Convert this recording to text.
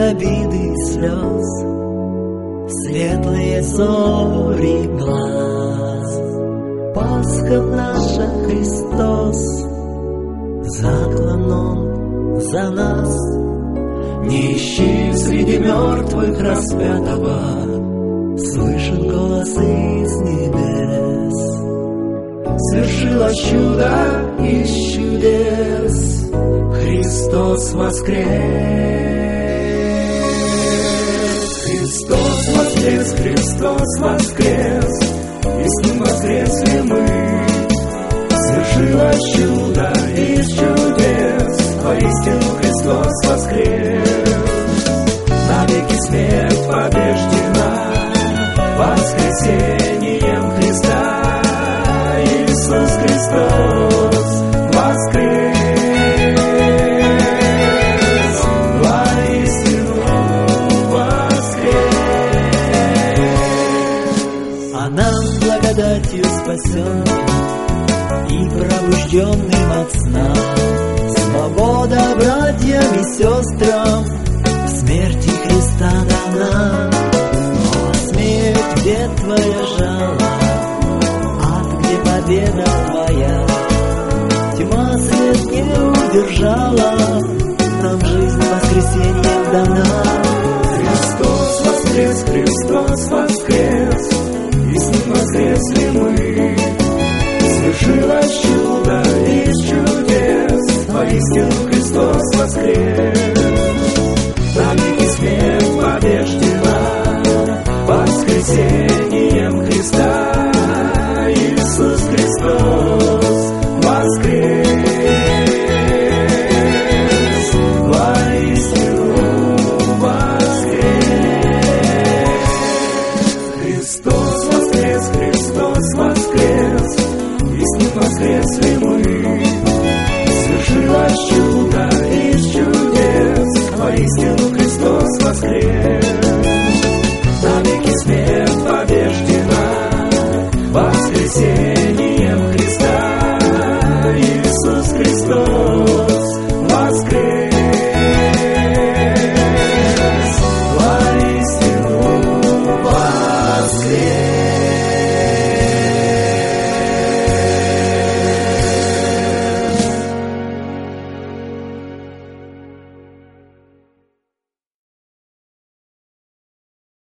обиды и слез, светлые зори глаз. Пасха наша, Христос, заклан Он за нас. Не ищи среди мертвых распятого, слышен голос из небес. Свершилось чудо из чудес, Христос воскрес. Христос воскрес, Христос воскрес, и с Ним воскресли мы. Свершилось чудо из чудес, воистину Христос воскрес. Навеки смерть побеждена воскресением Христа. Иисус Христос воскрес, воистину воскрес. А нам благодатью спасен и пробужденным от сна свобода братьям и сестрам в смерти Христа дана. О, смерть, где твоя жало? Ад, где победа твоя? Тьма свет не удержала, нам жизнь воскресеньем дана. Христос воскрес, Христос воскрес, и с Ним воскресли мы. Свершилось чудо